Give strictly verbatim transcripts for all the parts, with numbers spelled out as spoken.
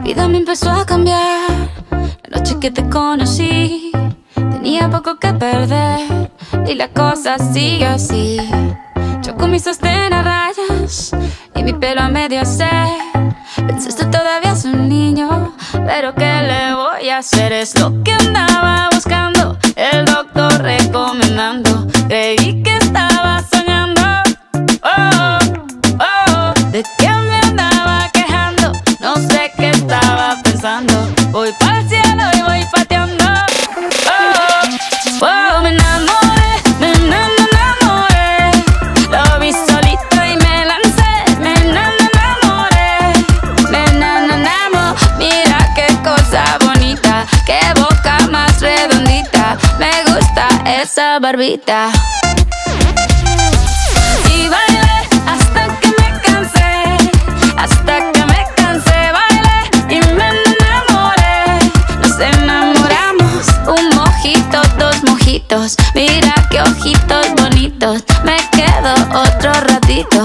vida me empezó a cambiar. La noche que te conocí, tenía poco que perder y la cosa sigue así. Yo con mi sostén a rayas y mi pelo a medio hacer. Pensaste todavía es un niño, pero ¿qué le voy a hacer? Es lo que andaba buscando, el doctor recomendando. Creí que estaba soñando, oh, oh, de que me andaba quejando. No sé qué estaba pensando. Voy pa'l cielo y voy pateando, oh, oh, me enamoré, me enamoré. Lo vi solito y me lancé, me enamoré, me enamoré. Mira qué cosa bonita, qué boca más redondita. Me gusta esa barbita. Y bailé hasta que me cansé, hasta que me cansé. Bailé y me enamoré. Nos enamoramos, un mojito, dos mojitos. Mira qué ojitos bonitos. Me quedo otro ratito.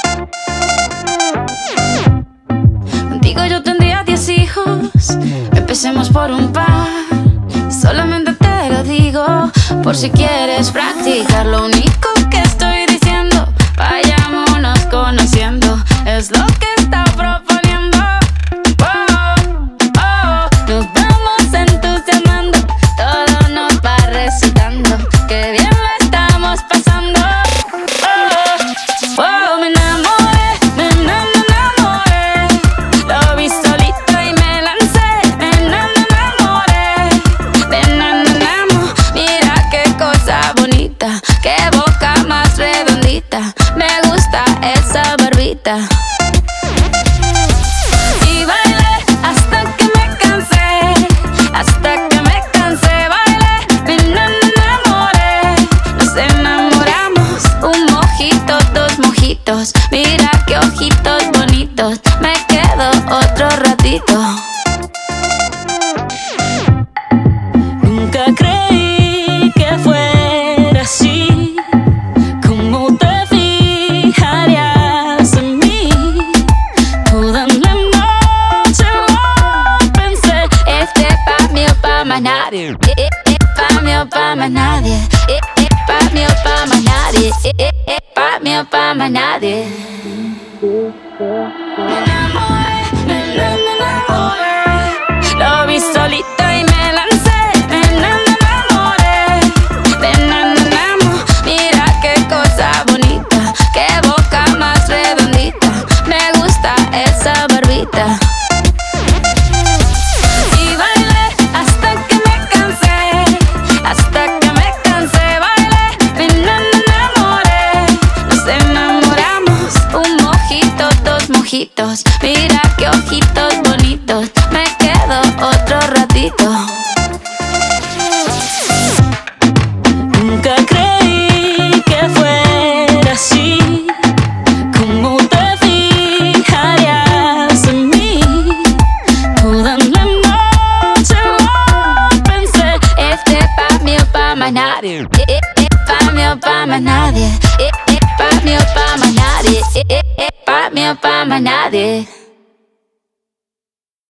Contigo yo tendría diez hijos. Empecemos por un par. Solamente te lo digo por si quieres practicar. Lo único que estoy diciendo, vayámonos conociendo. Es lo que está proponiendo. Oh, oh, nos vamos entusiasmando. Todo nos va resultando. Qué bien lo estamos pasando. Oh, oh, me enamoré, me enamoré. Lo vi solito y me lancé. Me enamoré, me enamoramos. Mira qué cosa bonita, qué boca más redondita. Me gusta esa barbita. Y bailé hasta que me cansé, hasta que me cansé. Bailé, me enamoré. Nos enamoramos, un mojito, dos mojitos. Mira qué ojitos bonitos. Me quedo otro ratito. Nunca creí que fuera así. ¿Cómo te fijarías en mí? Toda la noche lo pensé. Este pa' mí o pa' más nadie. Eh, eh, eh, pa' mí o pa' más nadie. Eh, eh, pa' mí o pa' más nadie. Eh, eh, eh, pa' mí o pa' más nadie. Me enamoré, me enamoré. Lo vi solito y me lancé. Me enamoré, me enamoramos. Mira qué cosa bonita, qué boca más redondita. Me gusta esa barbita. Y bailé hasta que me cansé, hasta que me cansé. Bailé, me enamoré. Nos enamoramos, un mojito, dos mojitos. Mira qué ojitos bonitos. Me quedo otro ratito. Nunca creí que fuera así. ¿Cómo te fijarías en mí? Toda la noche lo pensé. Este pa' mí o pa' más nadie. Eh, eh, eh, pa' mí o pa' más nadie. Eh, eh, pa' mí o pa' más nadie. Eh, eh, eh, pa' mí o pa' más nadie.